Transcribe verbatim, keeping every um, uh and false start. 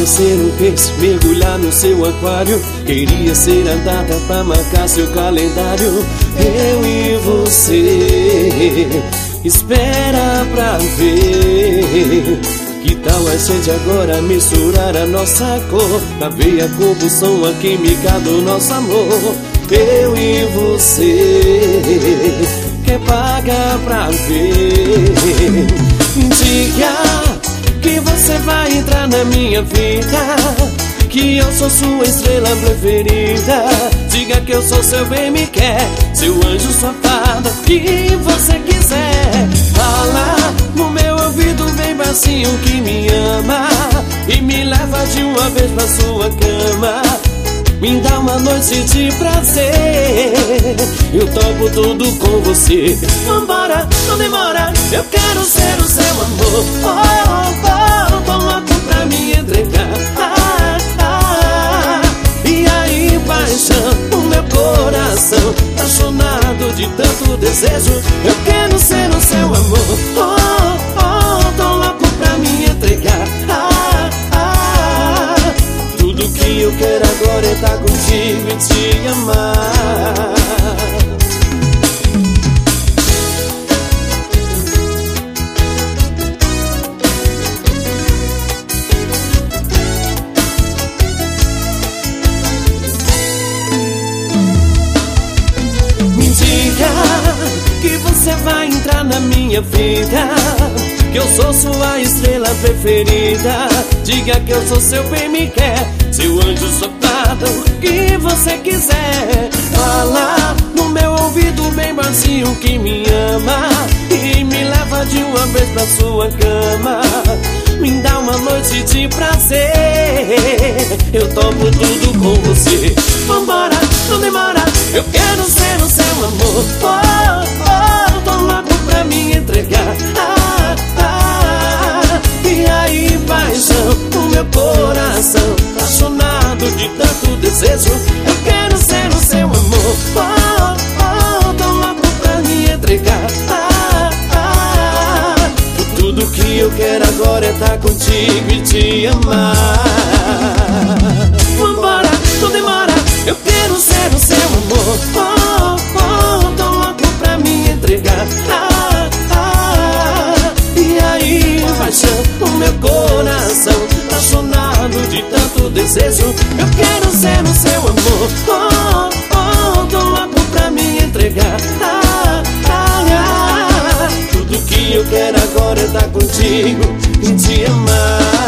ser um peixe, mergulhar no seu aquário. Queria ser a data pra marcar seu calendário. Eu e você, espera pra ver. Que tal a gente agora misturar a nossa cor, pra ver a combustão, a química do nosso amor. Eu e você, quer pagar pra ver. Diga que você vai entrar na minha vida, que eu sou sua estrela preferida. Diga que eu sou seu bem me quer, seu anjo safado, que você quiser. Fala no meu ouvido bem baixinho que me ama e me leva de uma vez pra sua cama. Me dá uma noite de prazer, eu topo tudo com você. Vambora, não demora, eu quero ser o seu amor. Oh, oh, oh, tô louco pra me entregar. Ah, ah, e aí, paixão, o meu coração apaixonado de tanto desejo. Eu quero ser o seu amor. Oh, oh, tô louco pra me entregar. Ah, ah, tudo que eu quero agora é estar contigo e te amar. Me diga que você vai entrar na minha vida, que eu sou sua estrela preferida. Diga que eu sou seu bem me quer, seu anjo safado, o que você quiser. Fala no meu ouvido bem baixinho que me ama e me leva de uma vez pra sua cama. Me dá uma noite de prazer, eu topo tudo com você. Vambora, não demora, eu quero ser o seu amor. Oh, oh, tô louco pra me entregar. Ah, ah, e aí, paixão, o meu coração apaixonado de tanto desejo. Eu quero ser o seu amor. Oh, oh, tô louco pra me entregar. Ah, ah, tudo que eu quero agora é estar contigo e te amar. Vambora, não demora, eu quero ser o seu amor. Oh, oh, tô louco pra me entregar. Ah, ah, e aí, paixão, o meu coração apaixonado de tanto desejo. Eu quero ser o seu amor. Oh, oh, tô louco pra me entregar. Ah, ah, ah, tudo que eu quero agora é estar contigo e te amar.